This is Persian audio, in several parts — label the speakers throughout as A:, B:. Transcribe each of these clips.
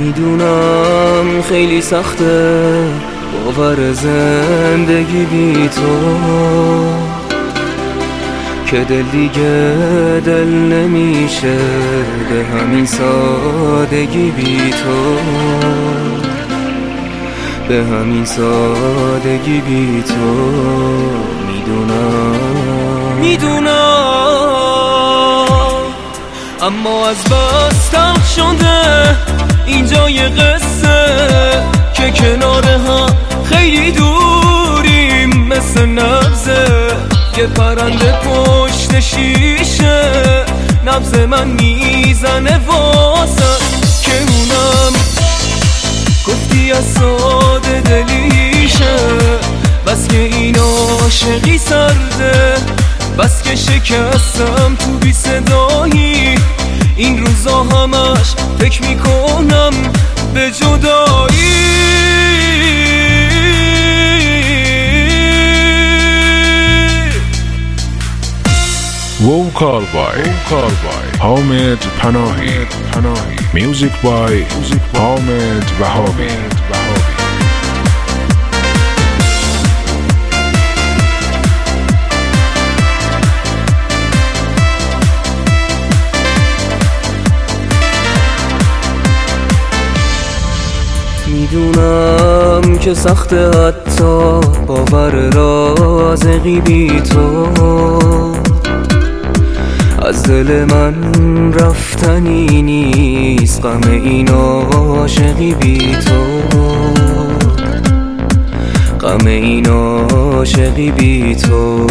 A: میدونم خیلی سخته باور زندگی بی تو، که دل دیگه دل نمیشه به همین سادگی بی تو، به همین سادگی بی تو. میدونم اما از بس تلخ شده اینجا یه قصه که کنار هم خیلی دوریم، مثل نبضه یه پرنده پشت شیشه، نبض من میزنه واسه که اونم گفتی از ساده دلیشه، بس که این عاشقی سرده، بس که شکستم تو بی صدایی، این روزا همش فکر میکنم به جدایی.
B: Vocal by Hamid Panahi. Music by Hamid Wahabi.
A: میدونم که سخته حتی باور رازقی بی تو، از دل من رفتنی نیست غم این عاشقی بی تو، غم این عاشقی بی تو.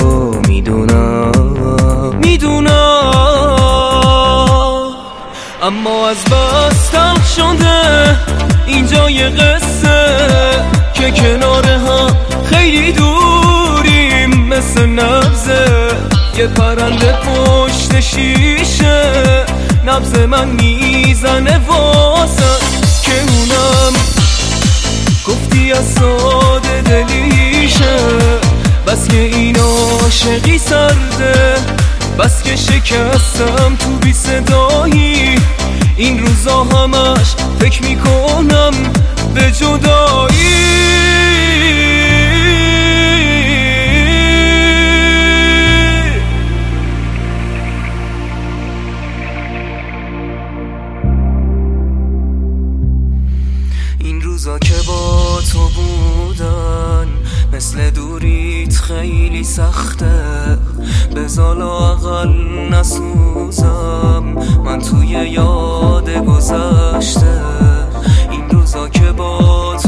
A: میدونم اما از بس تلخ شده اینجا یه قصه که کنار هم خیلی دوریم، مثل نبضه یه پرنده پشت شیشه، نبض من میزنه واسه که اونم گفتی از ساده دلیشه، بس که این عاشقی سرده، بس که شکستم تو بی صدایی، این روزا همش فکر میکنم به جدایی. این روزا که با تو بودن مثل دوریت خیلی سخته، بذار لااقل نسوزم من توی یاد گذشته. این روزا که با